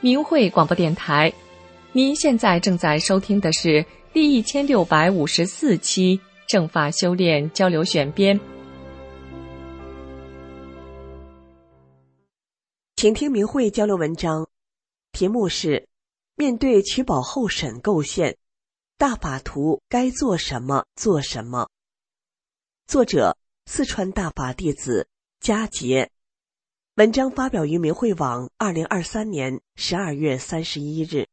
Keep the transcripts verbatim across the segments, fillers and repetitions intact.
明慧广播电台。您现在正在收听的是第一千六百五十四期正法修炼交流选编。 请听明慧交流文章，题目是面对取保候审构陷，大法图该做什么做什么。作者四川大法弟子佳杰。文章发表于明慧网二零二三年十二月三十一日。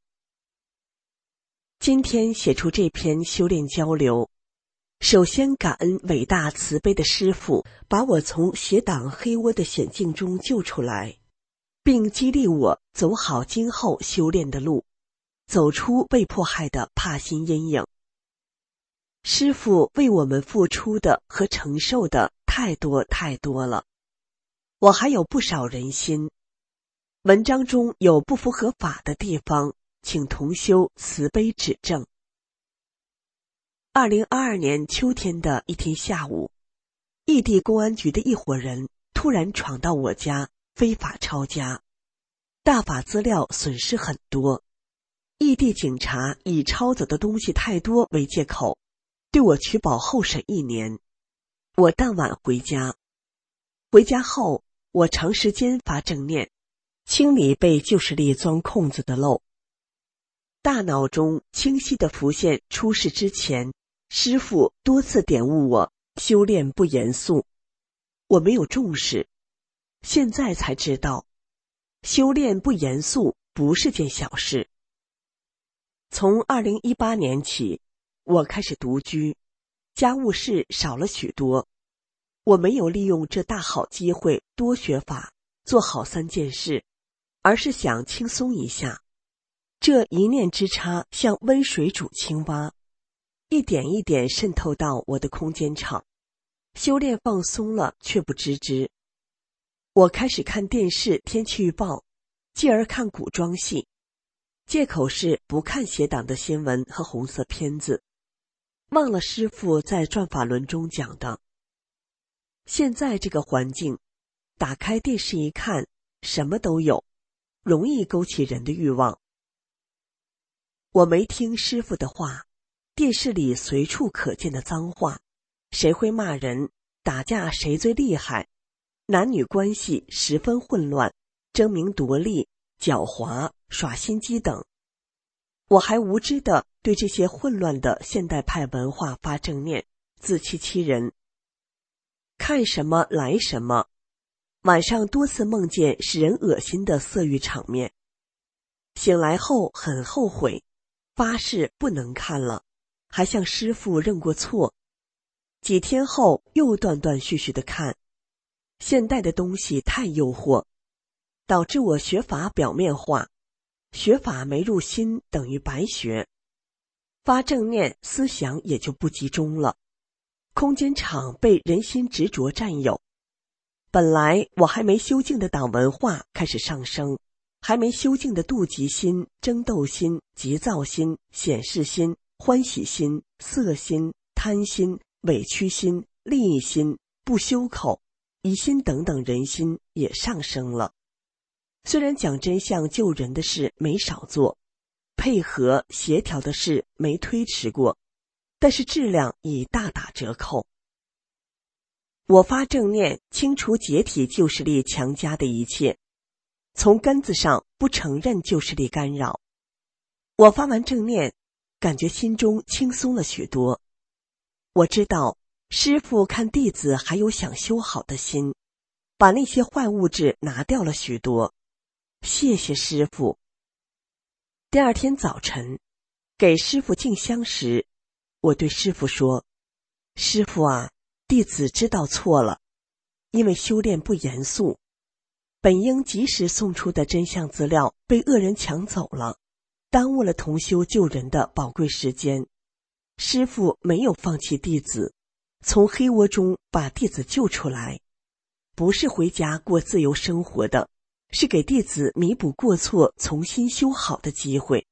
今天写出这篇修炼交流，首先感恩伟大慈悲的师父把我从邪党黑窝的险境中救出来，并激励我走好今后修炼的路，走出被迫害的怕心阴影。师父为我们付出的和承受的太多太多了，我还有不少人心。文章中有不符合法的地方，请同修慈悲指正。二零二二年秋天的一天下午，异地公安局的一伙人突然闯到我家，非法抄家，大法资料损失很多。异地警察以抄走的东西太多为借口，对我取保候审一年。我当晚回家，回家后我长时间发正念，清理被旧势力钻空子的漏。大脑中清晰地浮现出事之前师父多次点悟我修炼不严肃，我没有重视，现在才知道修炼不严肃不是件小事。从二零一八年起，我开始独居，家务事少了许多。我没有利用这大好机会多学法，做好三件事，而是想轻松一下。这一念之差像温水煮青蛙，一点一点渗透到我的空间场。修炼放松了却不知之。我开始看电视天气预报，继而看古装戏，借口是不看邪党的新闻和红色片子，忘了师父在转法轮中讲的。现在这个环境，打开电视一看，什么都有，容易勾起人的欲望。我没听师父的话，电视里随处可见的脏话，谁会骂人，打架谁最厉害，男女关系十分混乱，争名夺利，狡猾，耍心机等。我还无知地对这些混乱的现代派文化发正念，自欺欺人。看什么来什么，晚上多次梦见使人恶心的色欲场面，醒来后很后悔，发誓不能看了，还向师父认过错。几天后又断断续续地看，现代的东西太诱惑，导致我学法表面化，学法没入心等于白学，发正念思想也就不集中了，空间场被人心执着占有。本来我还没修净的党文化开始上升，还没修净的妒忌心、争斗心、急躁心、显示心、欢喜心、色心、贪心、委屈心、利益心、不修口、疑心等等人心也上升了。虽然讲真相救人的事没少做，配合协调的事没推迟过，但是质量已大打折扣。我发正念清除解体旧势力强加的一切，从根子上不承认旧势力干扰。我发完正念，感觉心中轻松了许多。我知道师父看弟子还有想修好的心，把那些坏物质拿掉了许多。谢谢师父。第二天早晨，给师父敬香时，我对师父说：师父啊，弟子知道错了，因为修炼不严肃，本应及时送出的真相资料被恶人抢走了，耽误了同修救人的宝贵时间。师父没有放弃弟子，从黑窝中把弟子救出来，不是回家过自由生活的，是给弟子弥补过错、重新修好的机会。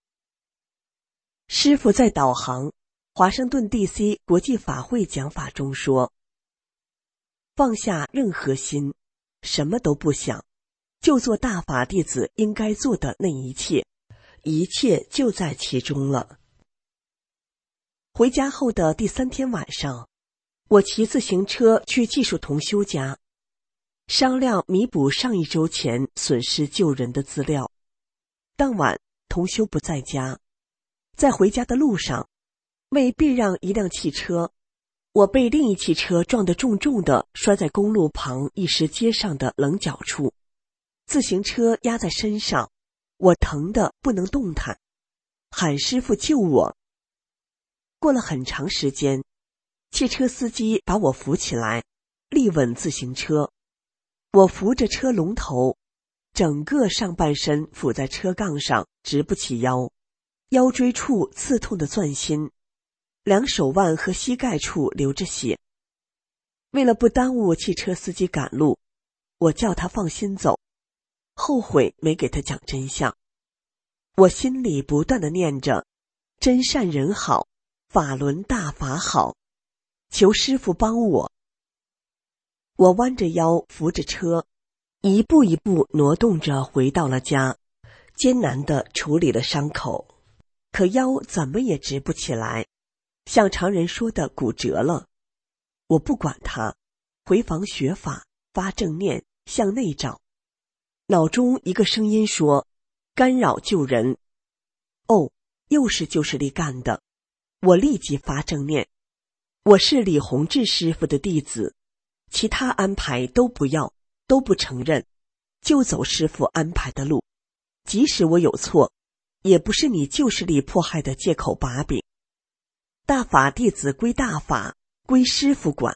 师父在导航华盛顿 D C 国际法会讲法中说：放下任何心，什么都不想， 就做大法弟子应该做的那一切，一切就在其中了。回家后的第三天晚上，我骑自行车去技术同修家，商量弥补上一周前损失救人的资料。当晚同修不在家，在回家的路上，为避让一辆汽车，我被另一汽车撞得重重地摔在公路旁一石阶上的棱角处，自行车压在身上，我疼得不能动弹，喊师傅救我。过了很长时间，汽车司机把我扶起来，立稳自行车。我扶着车龙头，整个上半身俯在车杠上，直不起腰，腰椎处刺痛的钻心，两手腕和膝盖处流着血。为了不耽误汽车司机赶路，我叫他放心走，后悔没给他讲真相。我心里不断地念着真善人好，法轮大法好，求师父帮我。我弯着腰扶着车，一步一步挪动着回到了家，艰难地处理了伤口，可腰怎么也直不起来，像常人说的骨折了。我不管它，回房学法，发正念，向内找。脑中一个声音说，干扰救人。哦，又是旧势力干的。我立即发正念，我是李洪志师傅的弟子，其他安排都不要，都不承认，就走师傅安排的路。即使我有错，也不是你旧势力迫害的借口把柄。大法弟子归大法，归师傅管。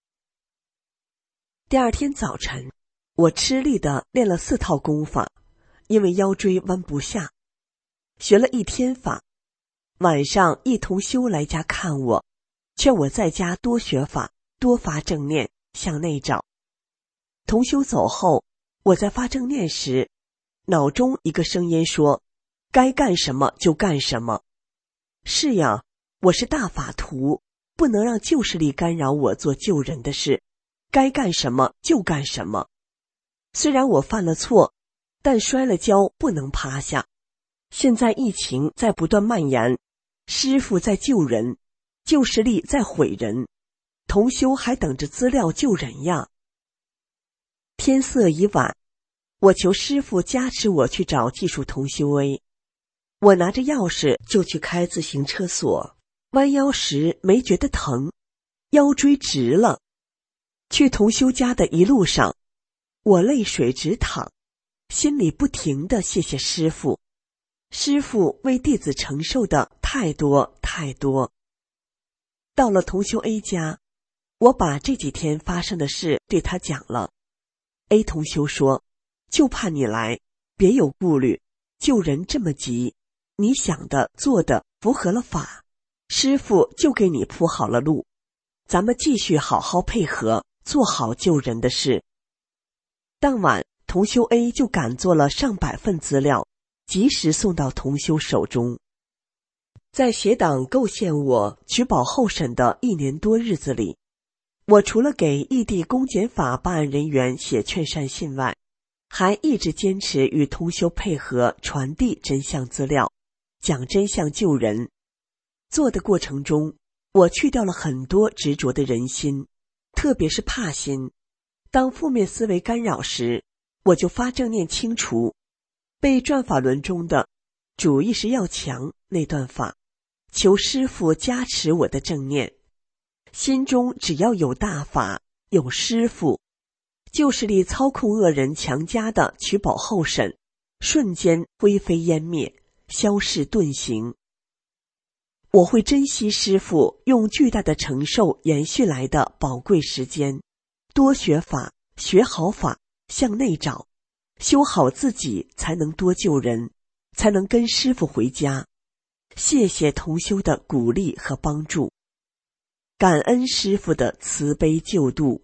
第二天早晨，我吃力地练了四套功法，因为腰椎弯不下，学了一天法。晚上一同修来家看我，劝我在家多学法，多发正念，向内找。同修走后，我在发正念时，脑中一个声音说，该干什么就干什么。是呀，我是大法徒，不能让旧势力干扰我做救人的事，该干什么就干什么。虽然我犯了错，但摔了跤不能趴下。现在疫情在不断蔓延，师父在救人，旧势力在毁人，同修还等着资料救人呀。天色已晚，我求师父加持我去找技术同修 A。 我拿着钥匙就去开自行车锁，弯腰时没觉得疼，腰椎直了。去同修家的一路上，我泪水直淌，心里不停地谢谢师父。师父为弟子承受的太多太多。到了同修 A 家，我把这几天发生的事对他讲了。 A 同修说，就怕你来，别有顾虑，救人这么急，你想的做的符合了法，师父就给你铺好了路，咱们继续好好配合，做好救人的事。当晚同修 A 就赶做了上百份资料，及时送到同修手中。在协党构陷我取保候审的一年多日子里，我除了给异地公检法办案人员写劝善信外，还一直坚持与同修配合，传递真相资料，讲真相救人。做的过程中，我去掉了很多执着的人心，特别是怕心。当负面思维干扰时，我就发正念清除。被转法轮中的主意识要强那段法，求师父加持我的正念。心中只要有大法，有师父，旧势力操控恶人强加的取保候审，瞬间灰飞烟灭，消逝遁形。我会珍惜师父用巨大的承受延续来的宝贵时间，多学法，学好法，向内找，修好自己，才能多救人，才能跟师父回家。谢谢同修的鼓励和帮助，感恩师父的慈悲救度。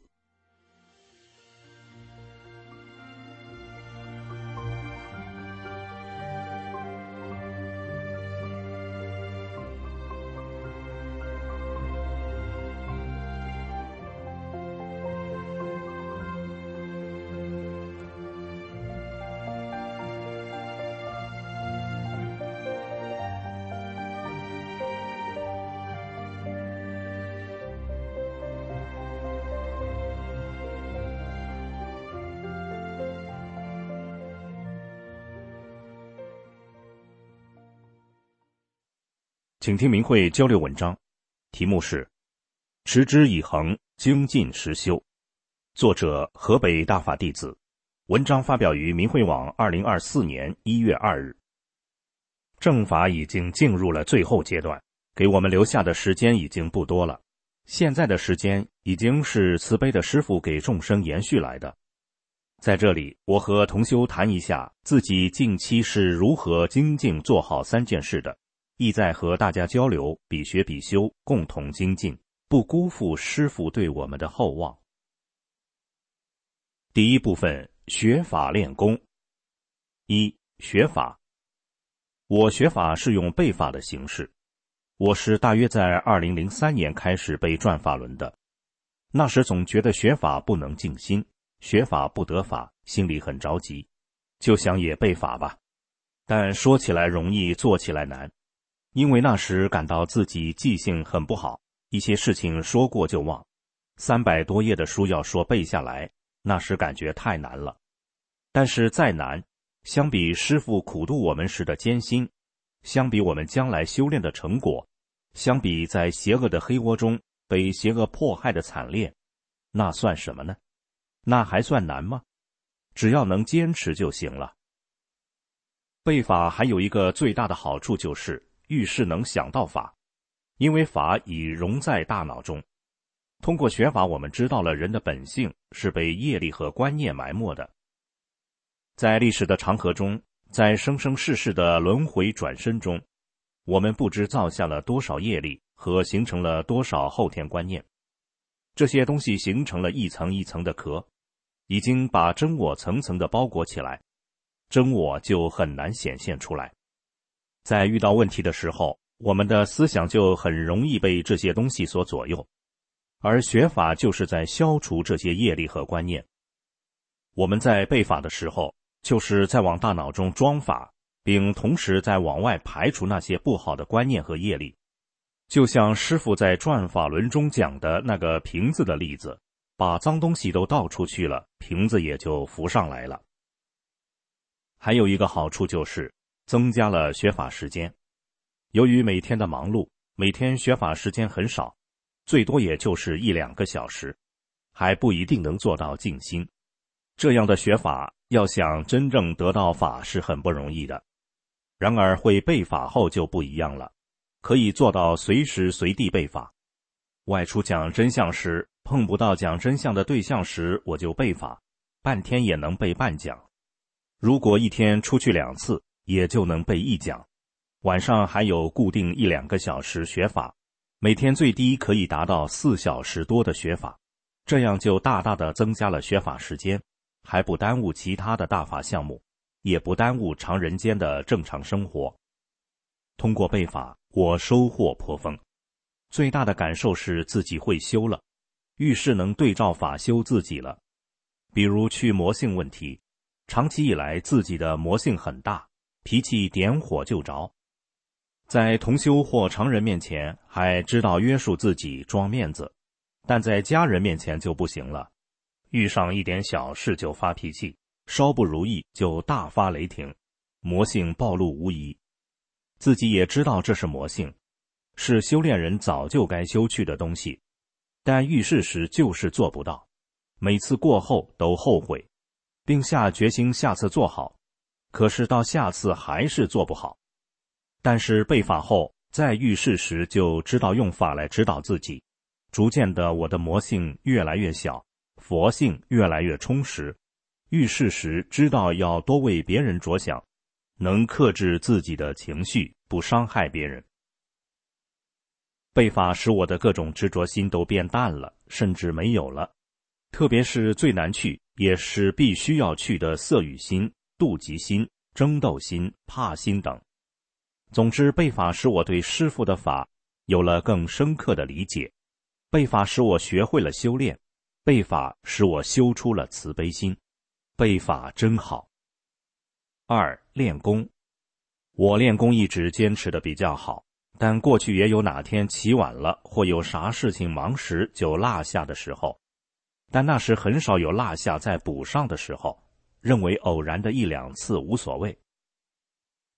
请听明慧交流文章，题目是持之以恒，精进实修，作者河北大法弟子，文章发表于明慧网二零二四年一月二日。正法已经进入了最后阶段，给我们留下的时间已经不多了。现在的时间已经是慈悲的师父给众生延续来的。在这里，我和同修谈一下自己近期是如何精进做好三件事的，意在和大家交流，比学比修，共同精进，不辜负师父对我们的厚望。第一部分，学法练功。一、学法。我学法是用背法的形式。我是大约在二零零三年开始背转法轮的，那时总觉得学法不能静心，学法不得法，心里很着急，就想也背法吧。但说起来容易，做起来难，因为那时感到自己记性很不好，一些事情说过就忘，三百多页的书要说背下来，那时感觉太难了。但是再难，相比师父苦度我们时的艰辛，相比我们将来修炼的成果，相比在邪恶的黑窝中被邪恶迫害的惨烈，那算什么呢？那还算难吗？只要能坚持就行了。背法还有一个最大的好处就是遇事能想到法，因为法已融在大脑中。通过学法，我们知道了人的本性是被业力和观念埋没的。在历史的长河中，在生生世世的轮回转身中，我们不知造下了多少业力和形成了多少后天观念。这些东西形成了一层一层的壳，已经把真我层层的包裹起来，真我就很难显现出来。在遇到问题的时候，我们的思想就很容易被这些东西所左右，而学法就是在消除这些业力和观念。我们在背法的时候，就是在往大脑中装法，并同时在往外排除那些不好的观念和业力。就像师父在转法轮中讲的那个瓶子的例子，把脏东西都倒出去了，瓶子也就浮上来了。还有一个好处就是增加了学法时间。由于每天的忙碌，每天学法时间很少，最多也就是一两个小时，还不一定能做到静心。这样的学法要想真正得到法是很不容易的。然而会背法后就不一样了，可以做到随时随地背法。外出讲真相时，碰不到讲真相的对象时，我就背法，半天也能背半讲。如果一天出去两次，也就能背一讲。晚上还有固定一两个小时学法，每天最低可以达到四小时多的学法，这样就大大的增加了学法时间，还不耽误其他的大法项目，也不耽误常人间的正常生活。通过背法，我收获颇丰。最大的感受是自己会修了，遇事能对照法修自己了。比如去魔性问题，长期以来自己的魔性很大，脾气点火就着。在同修或常人面前还知道约束自己装面子，但在家人面前就不行了。遇上一点小事就发脾气，稍不如意就大发雷霆，魔性暴露无遗。自己也知道这是魔性，是修炼人早就该修去的东西，但遇事时就是做不到，每次过后都后悔，并下决心下次做好，可是到下次还是做不好。但是背法后，在遇事时就知道用法来指导自己，逐渐的我的魔性越来越小，佛性越来越充实，遇事时知道要多为别人着想，能克制自己的情绪，不伤害别人。背法使我的各种执着心都变淡了，甚至没有了，特别是最难去也是必须要去的色欲心、妒忌心、争斗心、怕心等。总之，背法使我对师父的法有了更深刻的理解，背法使我学会了修炼，背法使我修出了慈悲心，背法真好。二、练功。我练功一直坚持的比较好，但过去也有哪天起晚了或有啥事情忙时就落下的时候，但那时很少有落下再补上的时候，认为偶然的一两次无所谓。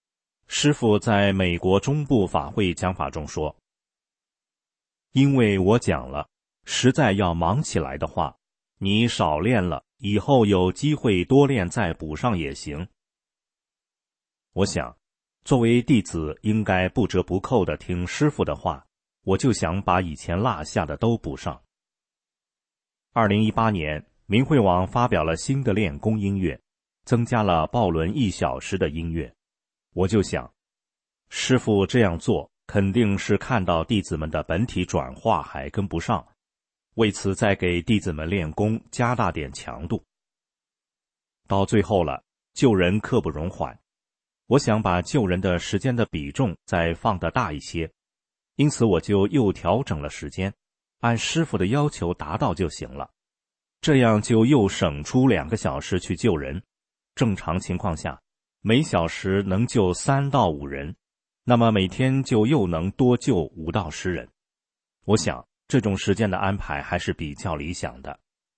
师父在美国中部法会讲法中说，因为我讲了，实在要忙起来的话，你少练了，以后有机会多练再补上也行。我想，作为弟子应该不折不扣地听师父的话，我就想把以前落下的都补上。二零一八年，明慧网发表了新的练功音乐，增加了抱轮一小时的音乐。我就想，师父这样做肯定是看到弟子们的本体转化还跟不上，为此再给弟子们练功加大点强度。到最后了，救人刻不容缓，我想把救人的时间的比重再放得大一些，因此我就又调整了时间，按师父的要求达到就行了，这样就又省出两个小时去救人。正常情况下，每小时能救三到五人，那么每天就又能多救五到十人。我想这种时间的安排还是比较理想的。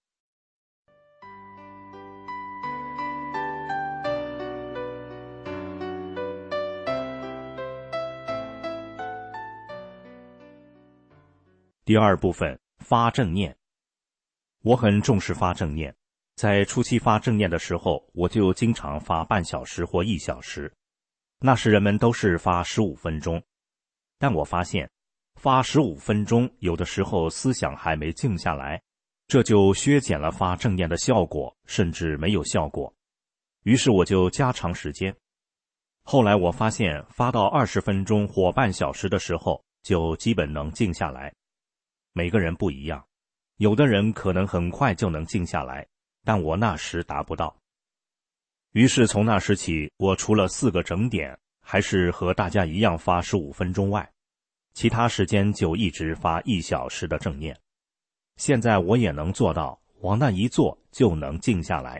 第二部分，发正念。我很重视发正念，在初期发正念的时候，我就经常发半小时或一小时，那时人们都是发十五分钟。但我发现，发十五分钟有的时候思想还没静下来，这就削减了发正念的效果，甚至没有效果。于是我就加长时间。后来我发现发到二十分钟或半小时的时候，就基本能静下来。每个人不一样，有的人可能很快就能静下来，但我那时达不到。于是从那时起，我除了四个整点还是和大家一样发十五分钟外，其他时间就一直发一小时的正念。现在我也能做到，往那一坐就能静下来。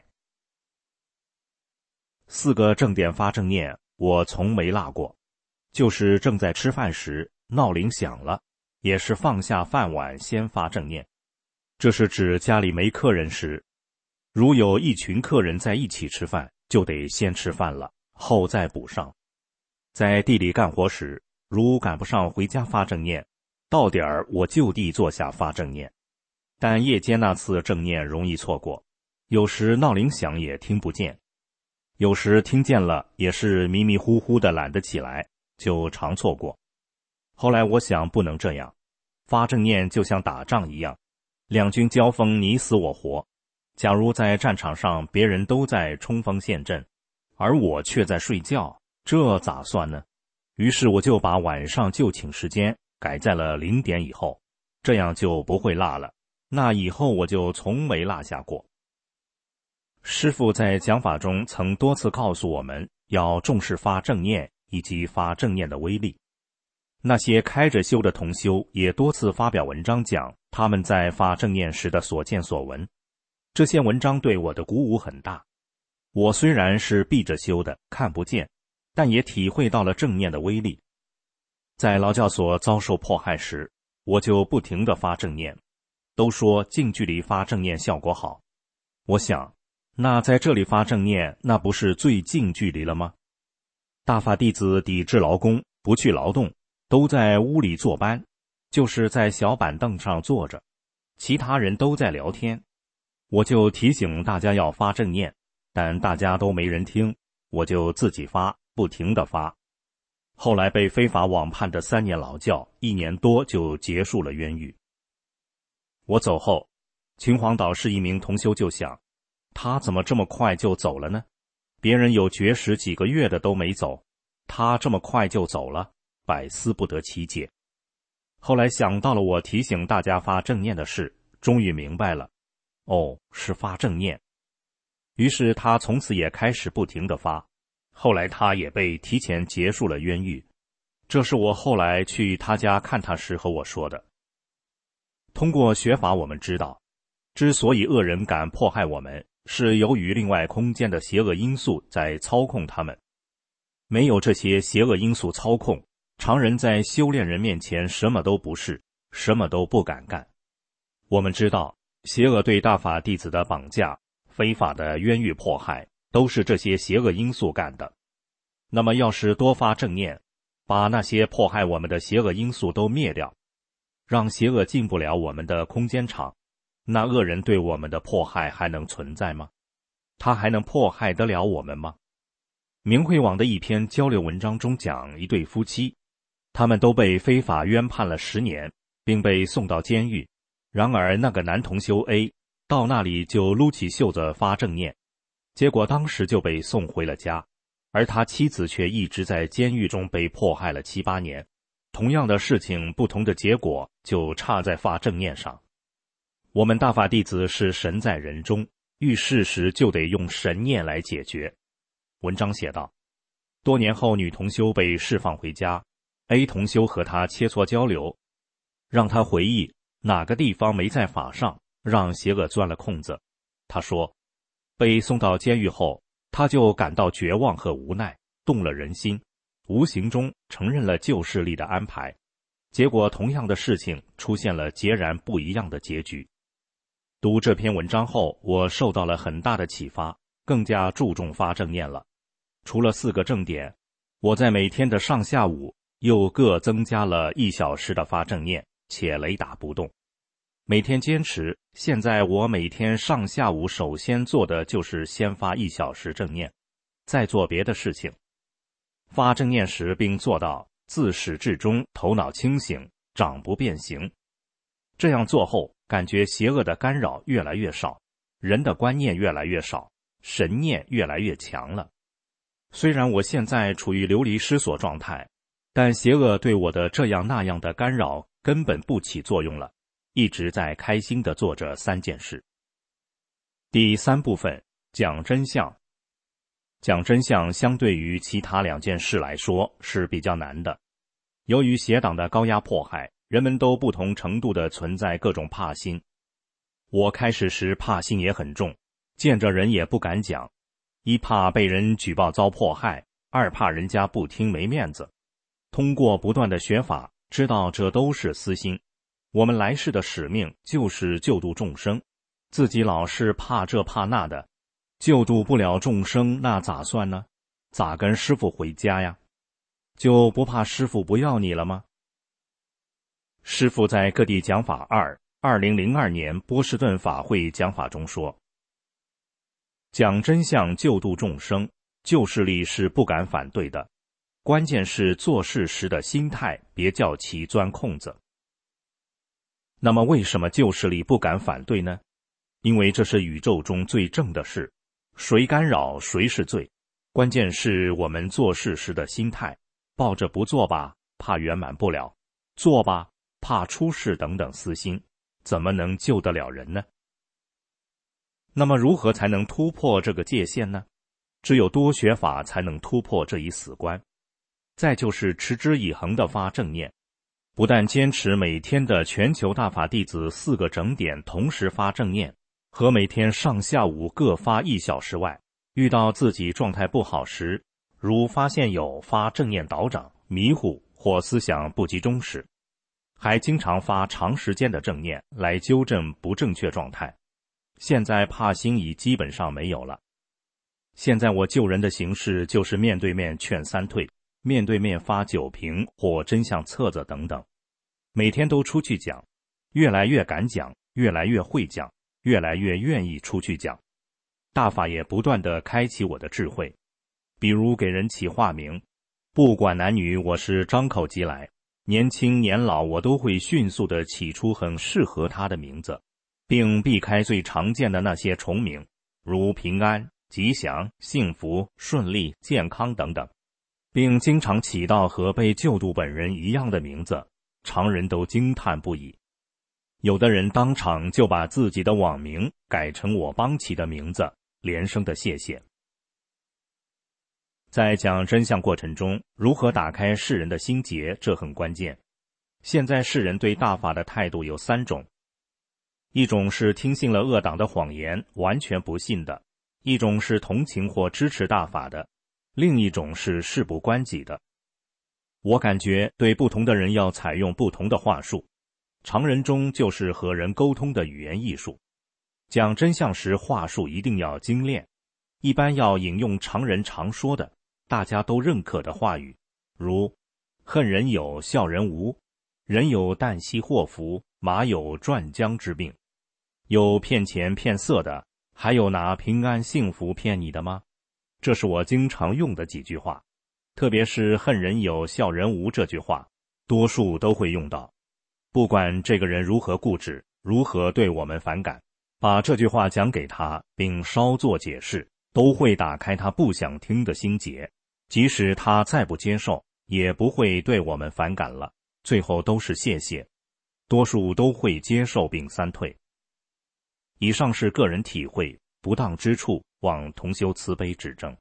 四个正点发正念我从没落过，就是正在吃饭时，闹铃响了，也是放下饭碗先发正念。这是指家里没客人时，如有一群客人在一起吃饭，就得先吃饭了，后再补上。在地里干活时，如赶不上回家发正念，到点儿我就地坐下发正念。但夜间那次正念容易错过，有时闹铃响也听不见，有时听见了也是迷迷糊糊的懒得起来，就常错过。后来我想不能这样，发正念就像打仗一样，两军交锋你死我活。假如在战场上别人都在冲锋陷阵，而我却在睡觉，这咋算呢？于是我就把晚上就寝时间改在了零点以后，这样就不会落了。那以后我就从没落下过。师父在讲法中曾多次告诉我们要重视发正念以及发正念的威力。那些开着修的同修也多次发表文章讲他们在发正念时的所见所闻，这些文章对我的鼓舞很大。我虽然是闭着修的，看不见，但也体会到了正念的威力。在劳教所遭受迫害时，我就不停地发正念，都说近距离发正念效果好。我想，那在这里发正念，那不是最近距离了吗？大法弟子抵制劳工，不去劳动，都在屋里坐班，就是在小板凳上坐着，其他人都在聊天。我就提醒大家要发正念，但大家都没人听，我就自己发，不停地发。后来被非法网判的三年劳教，一年多就结束了冤狱。我走后，秦皇岛市一名同修就想，他怎么这么快就走了呢？别人有绝食几个月的都没走，他这么快就走了，百思不得其解。后来想到了我提醒大家发正念的事，终于明白了，哦，是发正念。于是他从此也开始不停地发，后来他也被提前结束了冤狱。这是我后来去他家看他时和我说的。通过学法我们知道，之所以恶人敢迫害我们，是由于另外空间的邪恶因素在操控他们。没有这些邪恶因素操控，常人在修炼人面前什么都不是，什么都不敢干。我们知道，邪恶对大法弟子的绑架，非法的冤狱迫害，都是这些邪恶因素干的。 那么要是多发正念，把那些迫害我们的邪恶因素都灭掉，让邪恶进不了我们的空间场，那恶人对我们的迫害还能存在吗？他还能迫害得了我们吗？明慧网的一篇交流文章中讲一对夫妻，他们都被非法冤判了十年，并被送到监狱。然而那个男同修 A 到那里就撸起袖子发正念，结果当时就被送回了家，而他妻子却一直在监狱中被迫害了七八年。同样的事情，不同的结果，就差在发正念上。我们大法弟子是神在人中，遇事时就得用神念来解决。文章写道，多年后女同修被释放回家， A 同修和她切磋交流，让她回忆哪个地方没在法上，让邪恶钻了空子。她说，被送到监狱后，她就感到绝望和无奈，动了人心，无形中承认了旧势力的安排，结果同样的事情出现了截然不一样的结局。读这篇文章后，我受到了很大的启发，更加注重发正念了。除了四个正点，我在每天的上下午又各增加了一小时的发正念，且雷打不动。每天坚持，现在我每天上下午首先做的就是先发一小时正念，再做别的事情。发正念时并做到自始至终头脑清醒，掌不变形。这样做后，感觉邪恶的干扰越来越少，人的观念越来越少，神念越来越强了。虽然我现在处于流离失所状态，但邪恶对我的这样那样的干扰根本不起作用了，一直在开心地做着三件事。第三部分，讲真相。讲真相相对于其他两件事来说是比较难的。由于邪党的高压迫害，人们都不同程度地存在各种怕心。我开始时怕心也很重，见着人也不敢讲，一怕被人举报遭迫害，二怕人家不听没面子。通过不断的学法，知道这都是私心。我们来世的使命就是救度众生，自己老是怕这怕那的，救度不了众生，那咋算呢？咋跟师父回家呀？就不怕师父不要你了吗？师父在各地讲法二二零零二年波士顿法会讲法中说，讲真相救度众生，旧势力是不敢反对的，关键是做事时的心态，别叫其钻空子。那么为什么旧势力不敢反对呢？因为这是宇宙中最正的事，谁干扰谁是罪，关键是我们做事时的心态，抱着不做吧，怕圆满不了，做吧，怕出事等等私心，怎么能救得了人呢？那么如何才能突破这个界限呢？只有多学法才能突破这一死关。再就是持之以恒地发正念，不但坚持每天的全球大法弟子四个整点同时发正念，和每天上下午各发一小时外，遇到自己状态不好时，如发现有发正念倒掌、迷糊或思想不集中时，还经常发长时间的正念来纠正不正确状态。现在怕心已基本上没有了。现在我救人的形式就是面对面劝三退，面对面发酒瓶或真相册子等等，每天都出去讲，越来越敢讲，越来越会讲，越来越愿意出去讲。大法也不断地开启我的智慧，比如给人起化名，不管男女，我是张口即来，年轻年老我都会迅速地起出很适合他的名字，并避开最常见的那些重名，如平安、吉祥、幸福、顺利、健康等等，并经常起到和被救度本人一样的名字，常人都惊叹不已。有的人当场就把自己的网名改成我帮起的名字，连声的谢谢。在讲真相过程中，如何打开世人的心结，这很关键。现在世人对大法的态度有三种，一种是听信了恶党的谎言，完全不信的；一种是同情或支持大法的；另一种是事不关己的。我感觉对不同的人要采用不同的话术，常人中就是和人沟通的语言艺术。讲真相时话术一定要精炼，一般要引用常人常说的， 大家都认可的话语，如恨人有笑人无，人有旦夕祸福，马有转将之病。有骗钱骗色的，还有拿平安幸福骗你的吗？这是我经常用的几句话，特别是恨人有笑人无这句话，多数都会用到。不管这个人如何固执，如何对我们反感，把这句话讲给他，并稍作解释，都会打开他不想听的心结。即使他再不接受，也不会对我们反感了，最后都是谢谢，多数都会接受并三退。以上是个人体会，不当之处望同修慈悲指正。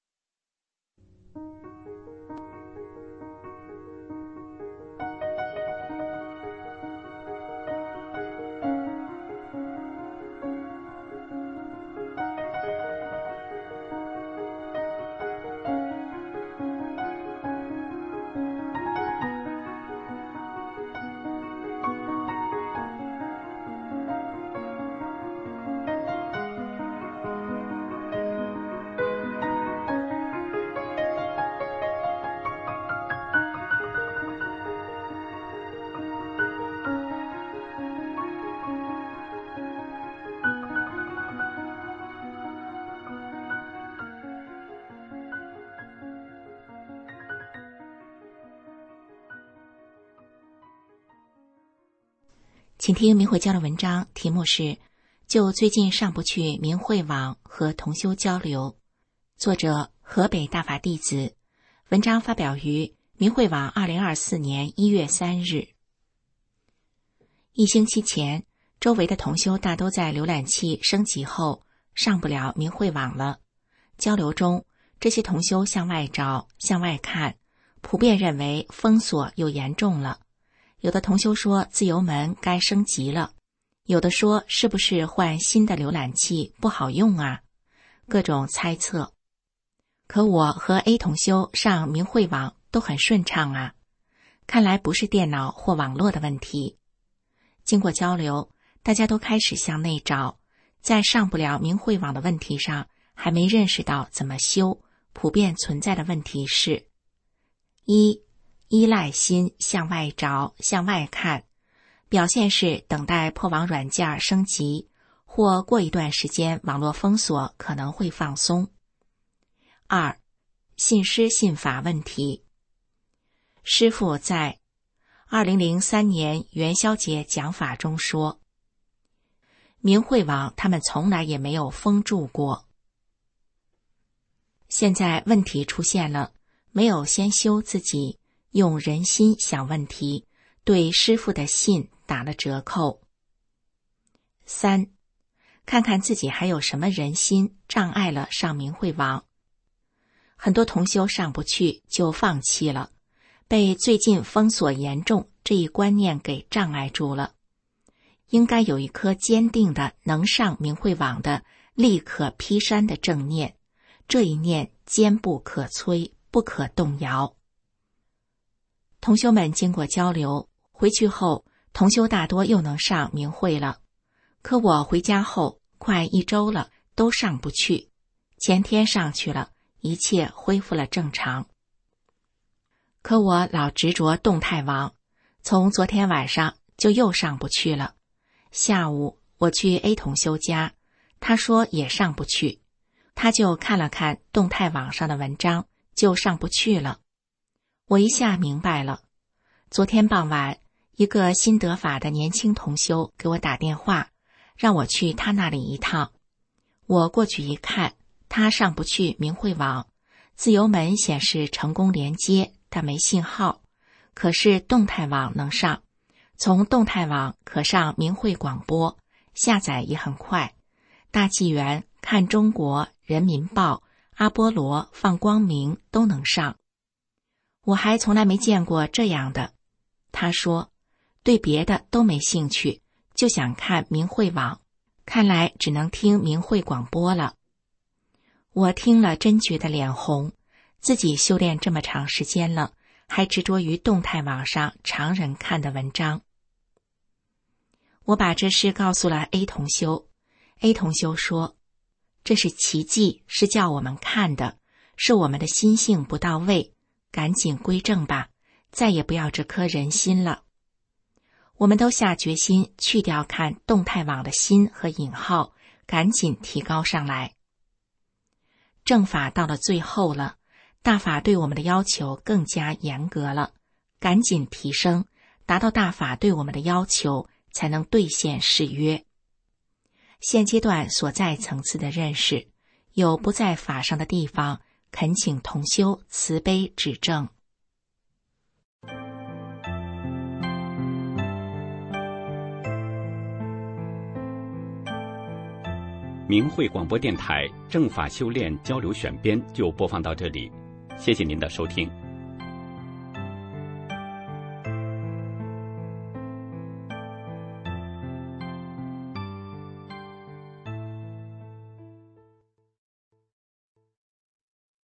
请听明慧交流文章，题目是就最近上不去明慧网和同修交流，作者河北大法弟子，文章发表于明慧网二零二四年一月三日。一星期前，周围的同修大都在浏览器升级后上不了明慧网了。交流中，这些同修向外找，向外看，普遍认为封锁又严重了。有的同修说自由门该升级了，有的说是不是换新的浏览器不好用啊？各种猜测。可我和 A 同修上明慧网都很顺畅啊，看来不是电脑或网络的问题。经过交流，大家都开始向内找，在上不了明慧网的问题上还没认识到怎么修，普遍存在的问题是：一、依赖心向外找，向外看，表现是等待破网软件升级，或过一段时间网络封锁可能会放松。二、信师信法问题。师父在二零零三年元宵节讲法中说，明慧网他们从来也没有封住过。现在问题出现了，没有先修自己，用人心想问题，对师父的信打了折扣。三、看看自己还有什么人心障碍了上明慧网。很多同修上不去就放弃了，被最近封锁严重这一观念给障碍住了。应该有一颗坚定的能上明慧网的立可劈山的正念，这一念坚不可摧，不可动摇。同修们经过交流，回去后同修大多又能上明慧了。可我回家后快一周了，都上不去。前天上去了，一切恢复了正常。可我老执着动态网，从昨天晚上就又上不去了。下午我去 A 同修家，他说也上不去，他就看了看动态网上的文章，就上不去了。我一下明白了。昨天傍晚，一个新得法的年轻同修给我打电话，让我去他那里一趟。我过去一看，他上不去明慧网，自由门显示成功连接，但没信号。可是动态网能上，从动态网可上明慧广播，下载也很快。大纪元、看中国、人民报、阿波罗、放光明都能上。我还从来没见过这样的。他说，对别的都没兴趣，就想看明慧网，看来只能听明慧广播了。我听了真觉得脸红，自己修炼这么长时间了，还执着于动态网上常人看的文章。我把这事告诉了 A 同修， A 同修说，这是奇迹，是叫我们看的， 是我们的心性不到位，赶紧归正吧，再也不要这颗人心了。我们都下决心去掉看动态网的心和引号，赶紧提高上来。正法到了最后了，大法对我们的要求更加严格了，赶紧提升，达到大法对我们的要求，才能兑现誓约。现阶段所在层次的认识，有不在法上的地方，恳请同修慈悲指正。 明慧广播电台正法修炼交流选编就播放到这里，谢谢您的收听。